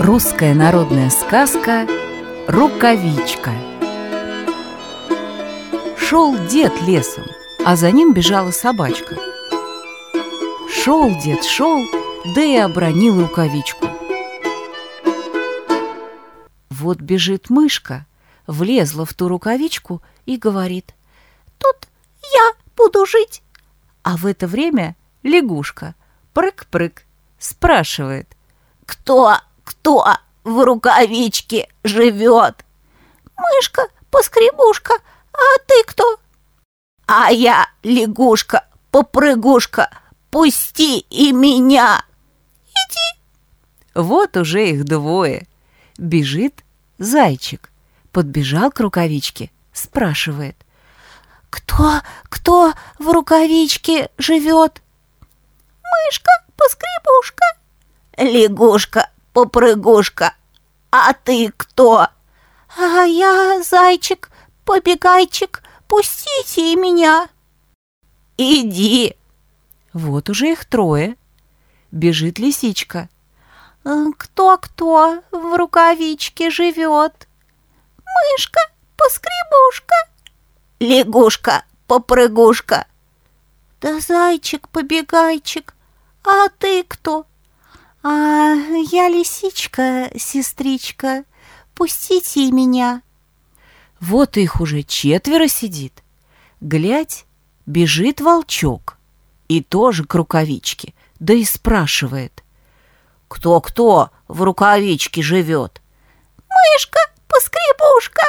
Русская народная сказка «Рукавичка». Шел дед лесом, а за ним бежала собачка. Шел дед, шел, да и обронил рукавичку. Вот бежит мышка, влезла в ту рукавичку и говорит: «Тут я буду жить». А в это время лягушка, прыг-прыг, спрашивает: «Кто в рукавичке живет?» «Мышка-поскребушка, а ты кто?» «А я лягушка-попрыгушка, пусти и меня!» «Иди!» Вот уже их двое. Бежит зайчик, подбежал к рукавичке, спрашивает: «Кто в рукавичке живет?» «Мышка-поскребушка». «Лягушка-попрыгушка, а ты кто?» «А я зайчик-побегайчик, пустите и меня!» «Иди!» Вот уже их трое. Бежит лисичка. «Кто в рукавичке живет?» «Мышка-поскребушка». «Лягушка-попрыгушка». «Да зайчик-побегайчик, а ты кто?» «А я лисичка-сестричка, пустите и меня». Вот их уже четверо сидит. Глядь, бежит волчок и тоже к рукавичке, да и спрашивает: «Кто в рукавичке живет?» «Мышка-поскребушка».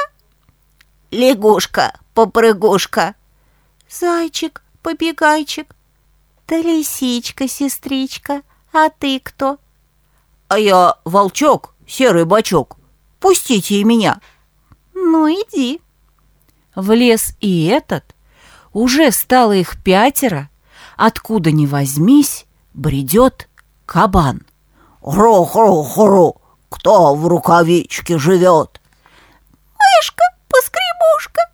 «Лягушка-попрыгушка». «Зайчик-побегайчик». «Да лисичка-сестричка, а ты кто?» «А я волчок, серый бочок, пустите и меня». «Ну, иди». Влез и этот. Уже стало их пятеро. Откуда ни возьмись, бредет кабан. «Хру-хру-хру, кто в рукавичке живет?» «Мышка-поскребушка».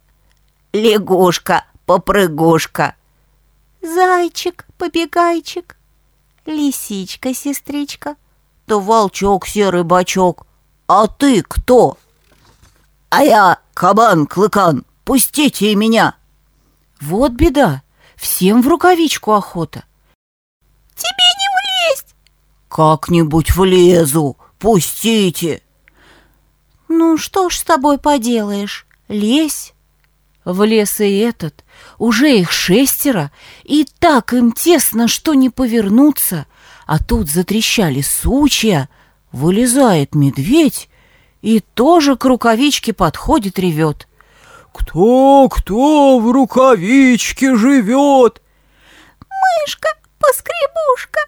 «Лягушка-попрыгушка». «Зайчик-побегайчик». «Лисичка-сестричка». «Да волчок, серый бочок, а ты кто?» «А я кабан-клыкан, пустите и меня». Вот беда, всем в рукавичку охота. «Тебе не влезть». «Как-нибудь влезу, пустите». «Ну что ж с тобой поделаешь, лезь». Влез и этот, уже их шестеро, и так им тесно, что не повернуться. А тут затрещали сучья, вылезает медведь и тоже к рукавичке подходит, ревет: «Кто в рукавичке живет?» «Мышка-поскребушка».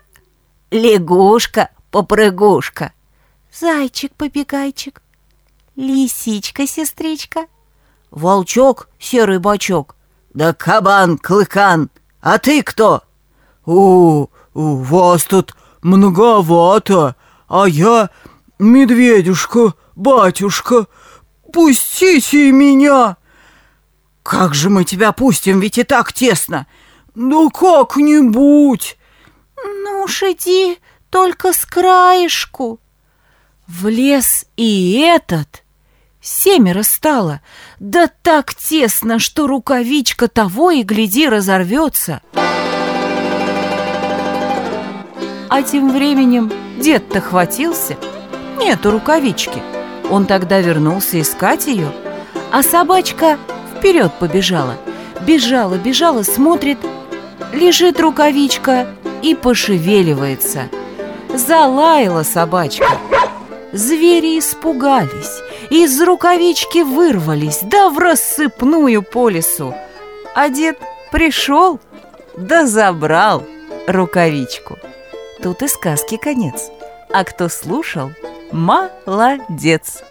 «Лягушка-попрыгушка». «Зайчик-побегайчик». «Лисичка-сестричка». «Волчок, серый бочок». «Да кабан-клыкан, а ты кто?» «У вас тут многовато, а я медведюшка, батюшка, пустите меня». «Как же мы тебя пустим, ведь и так тесно». «Да как-нибудь». «Ну уж иди, только с краешку». Влез и этот. Семеро стало, да так тесно, что рукавичка того и гляди разорвется. А тем временем дед-то хватился. Нету рукавички. Он тогда вернулся искать ее, а собачка вперед побежала. Бежала, смотрит, лежит рукавичка и пошевеливается. Залаяла собачка. Звери испугались, из рукавички вырвались, да в рассыпную по лесу. А дед пришел, да забрал рукавичку. Тут и сказки конец. А кто слушал, молодец.